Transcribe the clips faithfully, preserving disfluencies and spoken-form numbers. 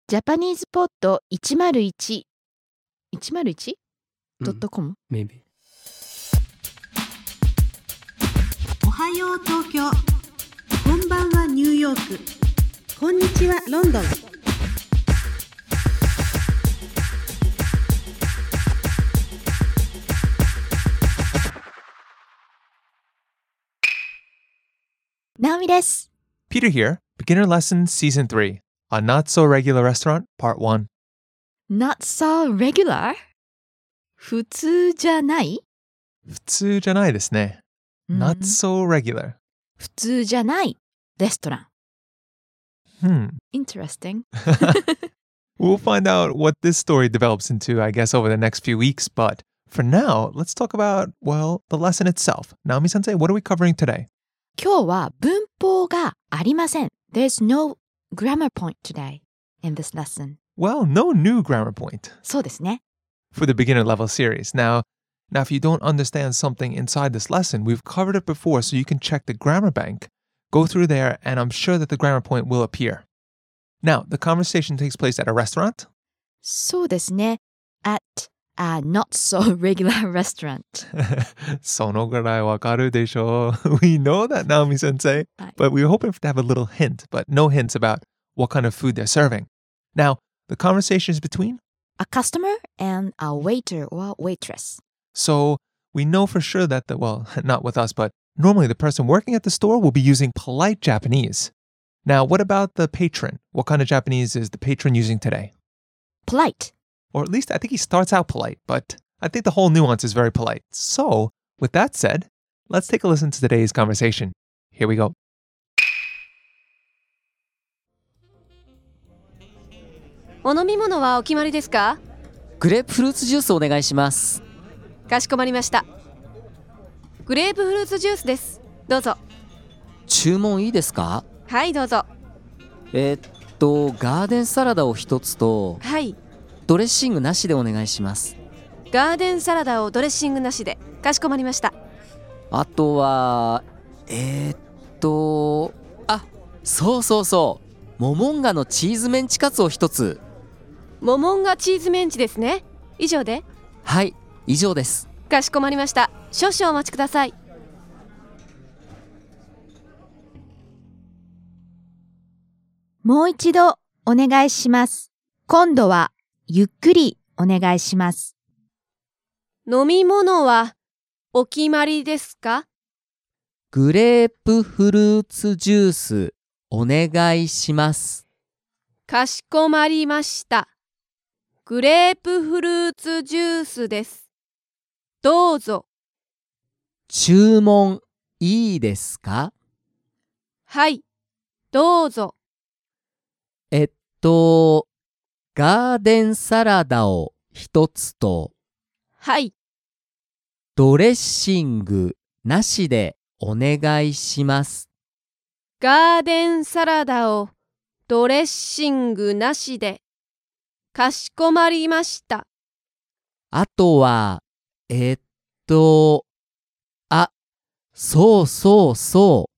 ジャパニーズポッドいちまるいち いちまるいち ドットコム、 うん、maybe。 おはよう東京、こんばんはニューヨーク、こんにちはロンドン。 ナオミです。 Peter here, Beginner Lesson Season three, A Not So Regular Restaurant Part one. Not so regular? 普通じゃない？ 普通じゃないですね。Not so regular. 普通じゃないレストラン。 Hmm. Interesting. We'll find out what this story develops into, I guess, over the next few weeks. But for now, let's talk about, well, the lesson itself. Naomi-sensei, what are we covering today? 今日は文法がありません。There's no grammar point today in this lesson. Well, no new grammar point. そうですね。 For the beginner level series. Now, now, if you don't understand something inside this lesson, we've covered it before, so you can check the grammar bank, go through there, and I'm sure that the grammar point will appear. Now, the conversation takes place at a restaurant. そうですね。At a not so regular restaurant. そのぐらいわかるでしょう. We know that, Naomi-sensei. But we were hoping to have a little hint, but no hints about what kind of food they're serving. Now, the conversation is between a customer and a waiter or waitress. So we know for sure that, the, well, not with us, but normally the person working at the store will be using polite Japanese. Now, what about the patron? What kind of Japanese is the patron using today? Polite. Or at least I think he starts out polite, but I think the whole nuance is very polite. So, with that said, let's take a listen to today's conversation. Here we go. お飲み物はお決まりですか？ グレープフルーツジュースお願いします。 かしこまりました。グレープフルーツジュースです。どうぞ。 注文いいですか？ はいどうぞ。 えー、っとガーデンサラダを一つと、 はい。 ドレッシングなしでお願いします。 ガーデンサラダをドレッシングなしで。かしこまりました。 あとはえー、っとあ、そうそうそう、モモンガのチーズメンチカツを一つ。 モモンガチーズメンチですね。以上で？ はい、以上です。 かしこまりました。少々お待ちください。 もう一度お願いします。今度はゆっくりお願いします。 飲み物はお決まりですか？ グレープフルーツジュースお願いします。 かしこまりました。グレープフルーツジュースです。どうぞ。 注文いいですか？ はい、どうぞ。 えっと、ガーデンサラダを一つと、 はい。 ドレッシングなしでお願いします。 ガーデンサラダをドレッシングなしで。かしこまりました。 あとは、えっと、あ、そうそうそう、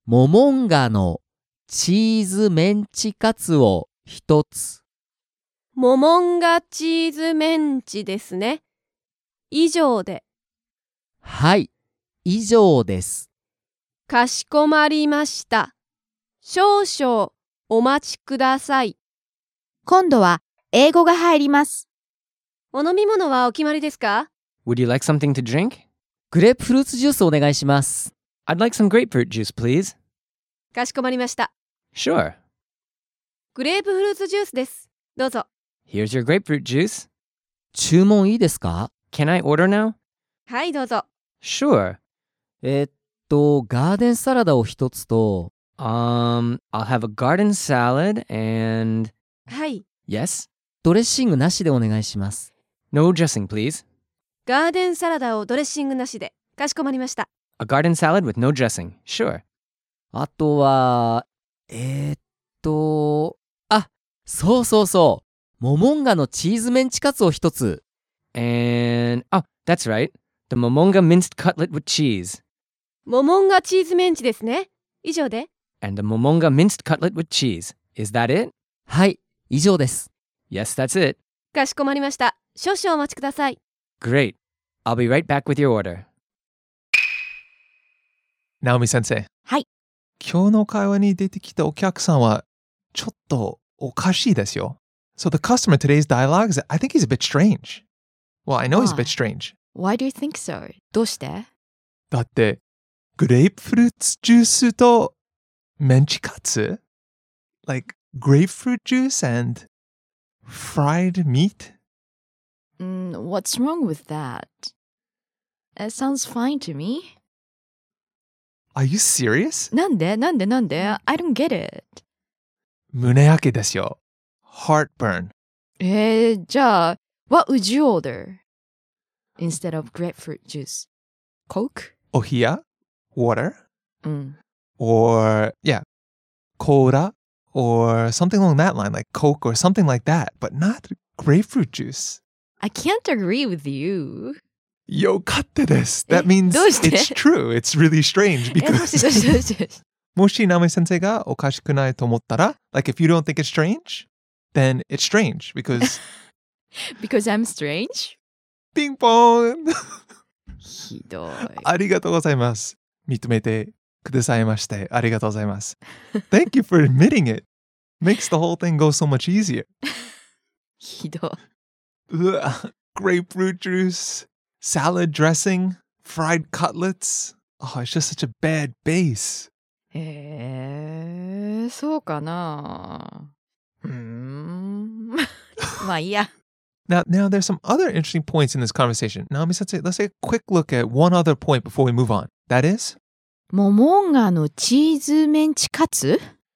モモンガのチーズメンチカツを一つ。 モモンガチーズメンチですね。以上で。 はい、以上です。 かしこまりました。少々お待ちください。 今度は英語が入ります。 お飲み物はお決まりですか？ Would you like something to drink? グレープフルーツジュースお願いします。 I'd like some grapefruit juice, please. かしこまりました。 Sure. グレープフルーツジュースです。どうぞ。 Here's your grapefruit juice. 注文いいですか？ Can I order now? はいどうぞ。 Sure. えっと、ガーデンサラダを一つと、 Um, I'll have a garden salad and... はい。 Yes? ドレッシングなしでお願いします。 No dressing, please. ガーデンサラダをドレッシングなしで。かしこまりました。 A garden salad with no dressing. Sure. あとは、えー、っと、あ、そうそうそう、モモンガのチーズメンチカツを一つ。 And... Oh, that's right. The momonga minced cutlet with cheese. モモンガチーズメンチですね。以上で。 And the momonga minced cutlet with cheese. Is that it? はい、 以上です。 Yes, that's it. かしこまりました。少々お待ちください。 Great. I'll be right back with your order. Naomi sensei. はい。 今日の会話に出てきたお客さんはちょっとおかしいですよ。So the customer in today's dialogue is, I think he's a bit strange. Well, I know he's a bit strange. Why do you think so? どうして？ だって、グレープフルーツジュースとメンチカツ Like grapefruit juice and fried meat? Mm, what's wrong with that? It sounds fine to me. Are you serious? なんでなんでなんで I don't get it. 胸焼けですよ。Heartburn. えー、じゃあ、what would you order instead of grapefruit juice? Coke? お冷や Water? うん。 Or, yeah, cola? Or something along that line, like Coke or something like that, but not grapefruit juice. I can't agree with you. よかったです。That え means どうして it's true. It's really strange え、どうしてどうしてどう because してもしナオミ先生がおかしくないと思ったら like if you don't think it's strange, then it's strange because Because I'm strange? ピンポンひどい。 ありがとうございます。認めてくださいましてありがとうございます。Thank you for admitting it. Makes the whole thing go so much easier. ひどい。 Ugh, grapefruit juice, salad dressing, fried cutlets. Oh, it's just such a bad base. えー、そうかなうーん。まあいいや。 Now, now there's some other interesting points in this conversation. Naomi sensei, let's take a quick look at one other point before we move on. That is? モモンガのチーズメンチカツ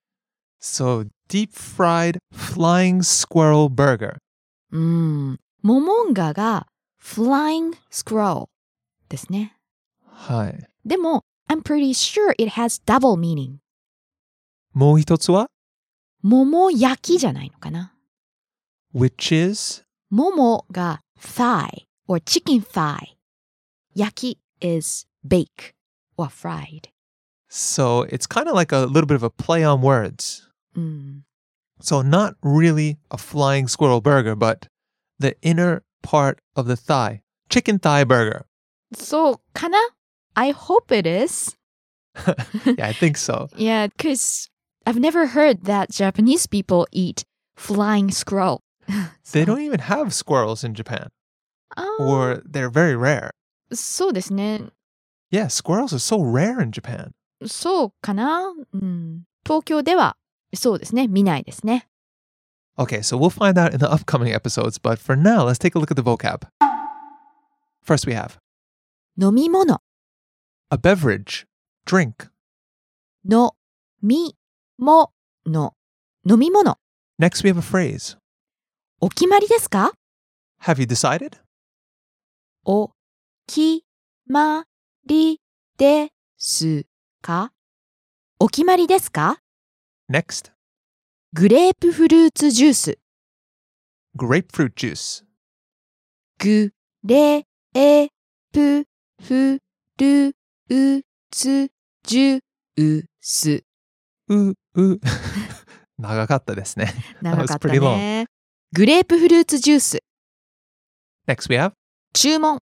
So, deep fried flying squirrel burger. うーん。モモンガが flying squirrel ですね。 はい。 でも、I'm pretty sure it has double meaning. もう一つは桃焼きじゃないのかな。 which is? ももが thigh or chicken thigh. 焼き is bake or fried. So, it's kind of like a little bit of a play on words. うん。 So, not really a flying squirrel burger, but the inner part of the thigh. Chicken thigh burger. そうかな I hope it is. Yeah, I think so. Yeah, because I've never heard that Japanese people eat flying squirrel. They don't even have squirrels in Japan, あー or they're very rare. そうですね。 Yeah, squirrels are so rare in Japan. そうかな、うん、東京ではそうですね。見ないですね。 Okay, so we'll find out in the upcoming episodes, but for now, let's take a look at the vocab. First, we have 飲み物 a beverage, drink. のみもの飲み物 Next, we have a phrase. お決まりですか Have you decided? お決まりですかお決まりですか Next, グレープフルーツジュース grapefruit juice. グレープフルーツジュース Ooh, ooh. 長かったですね。 長かった That was pretty long. ね。グレープフルーツジュース Next, we have 注文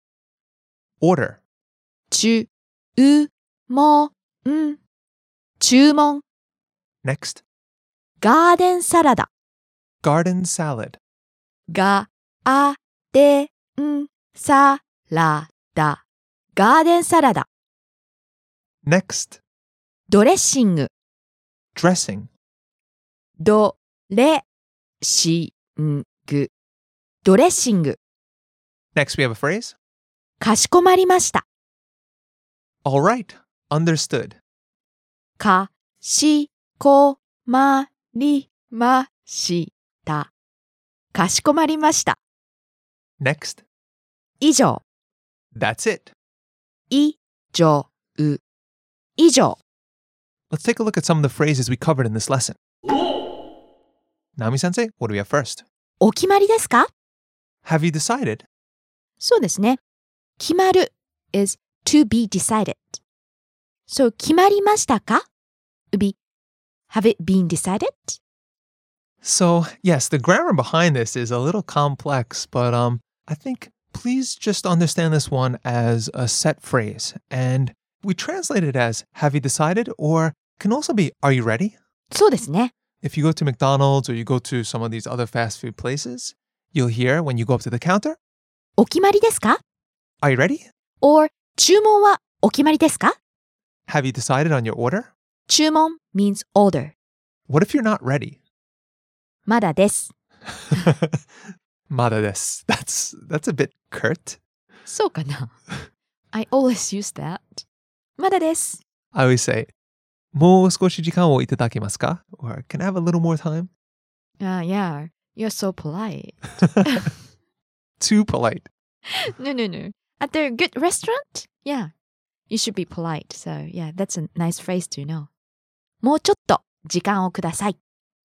order. 注文注文 Next, ガーデンサラダ garden salad. ガーデンサラダガーデンサラダ Next, ドレッシング dressing. ドレッシングドレッシング Next, we have a phrase. かしこまりました All right, understood. かしこまりましたかしこまりました Next, 以上 that's it. 以上以上 Let's take a look at some of the phrases we covered in this lesson. Naomi sensei, what do we have first? お決まりですか Have you decided? そうですね。決まる is to be decided. So 決まりましたか would be have it been decided? So, yes, the grammar behind this is a little complex, but um, I think please just understand this one as a set phrase. And we translate it as, have you decided? Or can also be, are you ready? そうですね。 If you go to McDonald's or you go to some of these other fast food places, you'll hear when you go up to the counter, お決まりですか are you ready? or 注文はお決まりですか Have you decided on your order? 注文 means order. What if you're not ready? まだです。 Mada desu. That's, that's a bit curt. そうかな I always use that. まだです。 I always say, もう少し時間をいただけますか? Or can I have a little more time? Uh, yeah, you're so polite. Too polite. No, no, no. At a good restaurant? Yeah. You should be polite. So, yeah, that's a nice phrase to know. もうちょっと時間をください。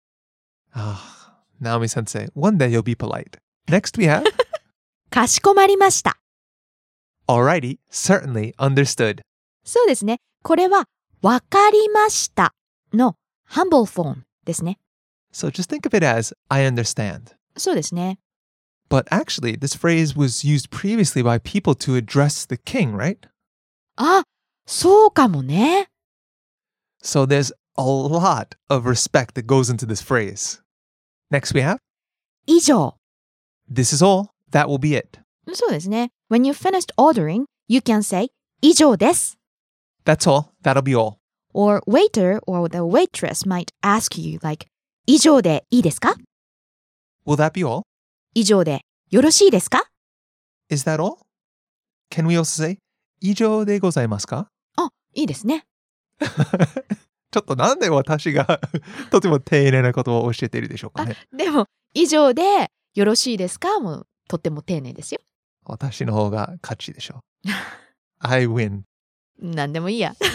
Ah, Naomi sensei, one day you'll be polite. Next we have, かしこまりました。 alrighty, certainly, understood. そうですね。これは、わかりましたの humble form ですね。 So just think of it as, I understand. そうですね。 But actually, this phrase was used previously by people to address the king, right? あ、そうかもね。 So there's a lot of respect that goes into this phrase. Next we have, 以上。 this is all, that will be it. そうですね。When you finished ordering, you can say 以上です。 That's all, that'll be all. Or waiter or the waitress might ask you like 以上でいいですか Will that be all? 以上でよろしいですか Is that all? Can we also say, 以上でございますか? あ、いいですね。 ちょっとなんで私がとても丁寧な言葉を教えているでしょうかね。 でも、以上でよろしいですかもとっても丁寧ですよ。 私の方が勝ちでしょう。I win. なんでもいいや。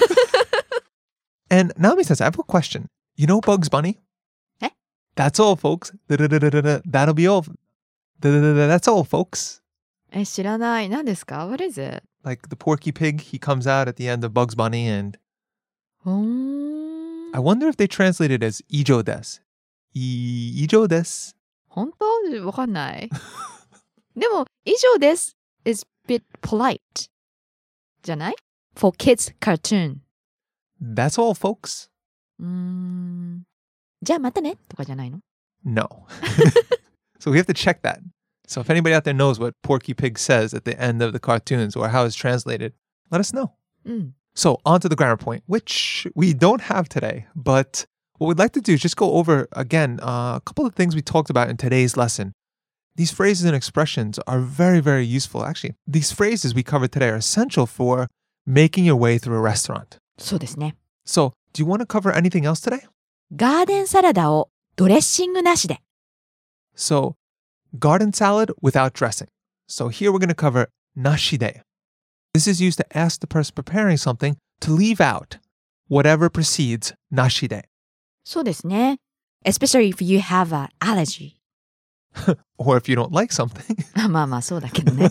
And Naomi says, I have a question. You know Bugs Bunny? え That's all, folks. Da-da-da-da-da. That'll be all. Da-da-da-da. That's all, folks. え、知らない。何ですか ?What is it? Like the Porky Pig, he comes out at the end of Bugs Bunny and うーん I wonder if they translate it as 以上です。い以上です。 本当わかんない。でも、以上です is bit polite. じゃない ?for kids cartoon. That's all, folks. うーん。じゃあまたねとかじゃないの No. So we have to check that. So if anybody out there knows what Porky Pig says at the end of the cartoons or how it's translated, let us know. うん。 So on to the grammar point, which we don't have today, but what we'd like to do is just go over again uh, a couple of things we talked about in today's lesson. These phrases and expressions are very, very useful. Actually, these phrases we covered today are essential for making your way through a restaurant. そうですね。 So do you want to cover anything else today? ガーデンサラダをドレッシングなしで。 So garden salad without dressing. So here we're going to cover nashide. This is used to ask the person preparing something to leave out whatever precedes nashide. そうですね。Especially if you have an allergy. Or if you don't like something. まあまあそうだけどね。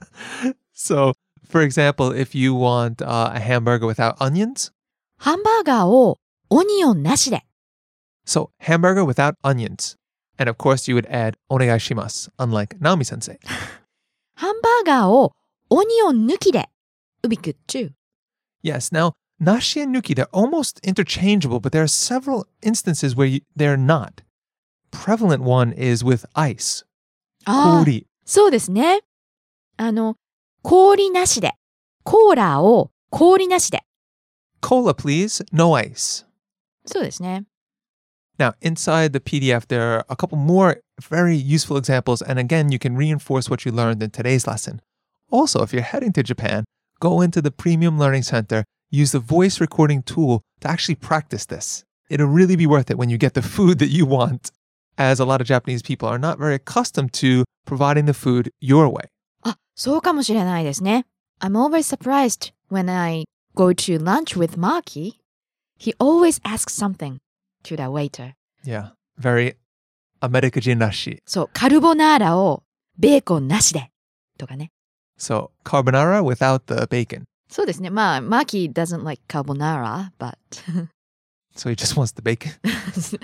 So, for example, if you want uh, a hamburger without onions, ハンバーガーをオニオンなしで。 so hamburger without onions. And of course, you would add onegaishimasu, unlike Naomi sensei. ハンバーガーをオニオン抜きで。うびくっちゅう。 Yes, now, nashi and nuki, they're almost interchangeable, but there are several instances where you, they're not. Prevalent one is with ice. ああ、 Kori. そうですね。あの、氷なしで。コーラを氷なしで。 Cola, please. No ice. そうですね。 Now, inside the P D F, there are a couple more very useful examples. And again, you can reinforce what you learned in today's lesson. Also, if you're heading to Japan, go into the Premium Learning Center, use the voice recording tool to actually practice this. It'll really be worth it when you get the food that you want, as a lot of Japanese people are not very accustomed to providing the food your way. あ、そうかもしれないですね。I'm always surprised when I go to lunch with Maki. He always asks something to the waiter. Yeah, very American nashi. そう、カルボナーラをベーコンなしで。とかね。 So, carbonara without the bacon. そうですね。まあ、Maki doesn't like carbonara, but... So he just wants the bacon.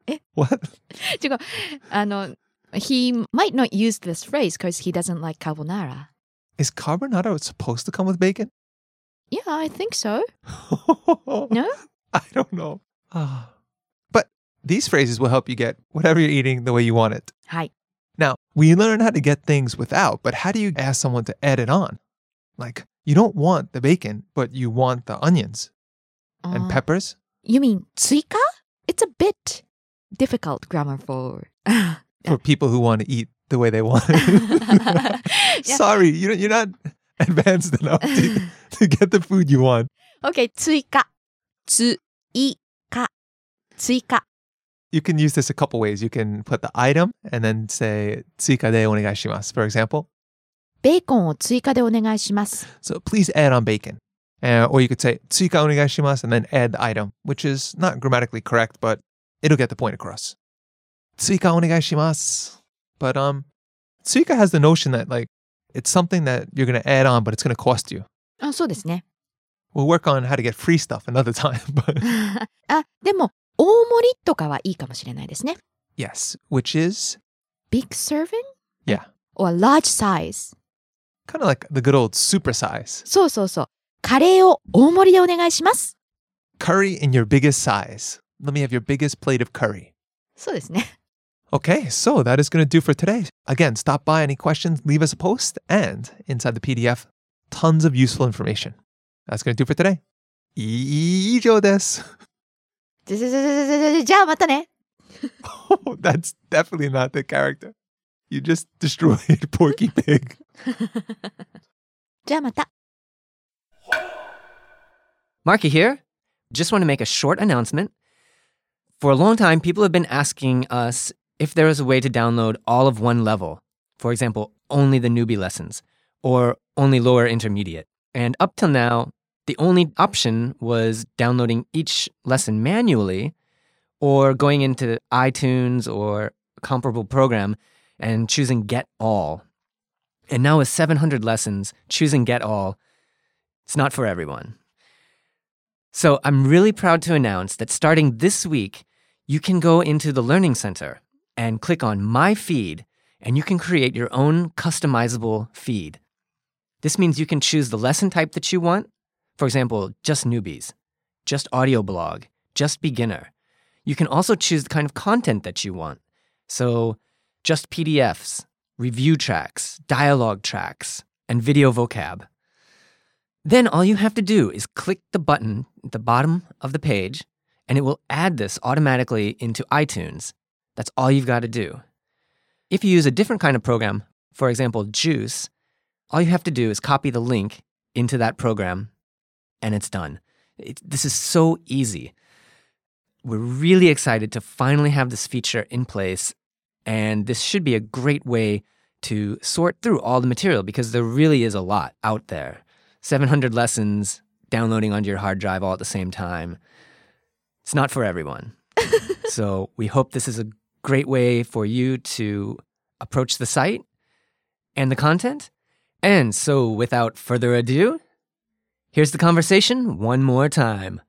What? 違う。あの、he might not use this phrase because he doesn't like carbonara. Is carbonara supposed to come with bacon? Yeah, I think so. No? I don't know. But these phrases will help you get whatever you're eating the way you want it. はい。 Now, we learn how to get things without, but how do you ask someone to add it on? Like, you don't want the bacon, but you want the onions and Uh, peppers. You mean 追加? It's a bit difficult grammar for... For people who want to eat the way they want. Yeah. Sorry, you you're not advanced enough to, to get the food you want. Okay, 追加。追加。追加。 You can use this a couple ways. You can put the item and then say 追加でお願いします, for example. ベーコンを追加でお願いします。 So please add on bacon. Uh, or you could say 追加お願いします and then add the item, which is not grammatically correct, but it'll get the point across. 追加お願いします. But um, 追加 has the notion that like it's something that you're going to add on, but it's going to cost you. あ、そうですね。 We'll work on how to get free stuff another time. But あ、でも、大盛りとかはいいかもしれないですね。 yes, which is Big serving? yeah, Or large size? kind of like the good old super size. そうそうそう。カレーを大盛りでお願いします。 Curry in your biggest size. Let me have your biggest plate of curry. そうですね。 Okay, so that is going to do for today. Again, stop by, any questions, leave us a post, and inside the P D F, tons of useful information. That's going to do for today. 以上です。 じゃじゃじゃじゃじゃじゃじゃあまたね。 Oh, that's definitely not the character. You just destroyed Porky Pig. じゃあまた。 Marky here. Just want to make a short announcement. For a long time, people have been asking us if there is a way to download all of one level. For example, only the newbie lessons or only lower intermediate. And up till now, the only option was downloading each lesson manually or going into iTunes or a comparable program and choosing Get All. And now with seven hundred lessons, choosing Get All, it's not for everyone. So I'm really proud to announce that starting this week, you can go into the Learning Center and click on My Feed, and you can create your own customizable feed. This means you can choose the lesson type that you want. For example, just newbies, just audio blog, just beginner. You can also choose the kind of content that you want. So just P D Fs, review tracks, dialogue tracks, and video vocab. Then all you have to do is click the button at the bottom of the page, and it will add this automatically into iTunes. That's all you've got to do. If you use a different kind of program, for example, Juice, all you have to do is copy the link into that program, and it's done. It, this is so easy. We're really excited to finally have this feature in place, and this should be a great way to sort through all the material because there really is a lot out there. seven hundred lessons downloading onto your hard drive all at the same time. It's not for everyone. So we hope this is a great way for you to approach the site and the content. And so without further ado, here's the conversation one more time.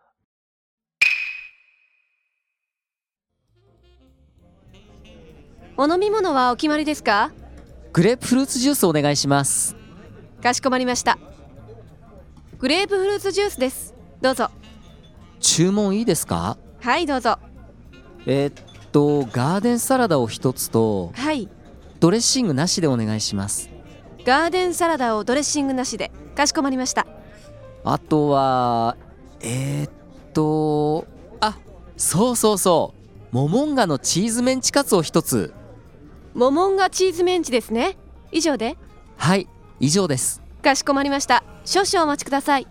お飲み物はお決まりですか？ グレープフルーツジュースお願いします。 かしこまりました。グレープフルーツジュースです。どうぞ。 注文いいですか？ はいどうぞ。 えーっとガーデンサラダを一つとはい。 ドレッシングなしでお願いします。 ガーデンサラダをドレッシングなしで。かしこまりました。 あとはえーっとあそうそうそうモモンガのチーズメンチカツを一つ。 モモンガチーズメンチですね。以上で。 はい以上です。 かしこまりました。少々お待ちください。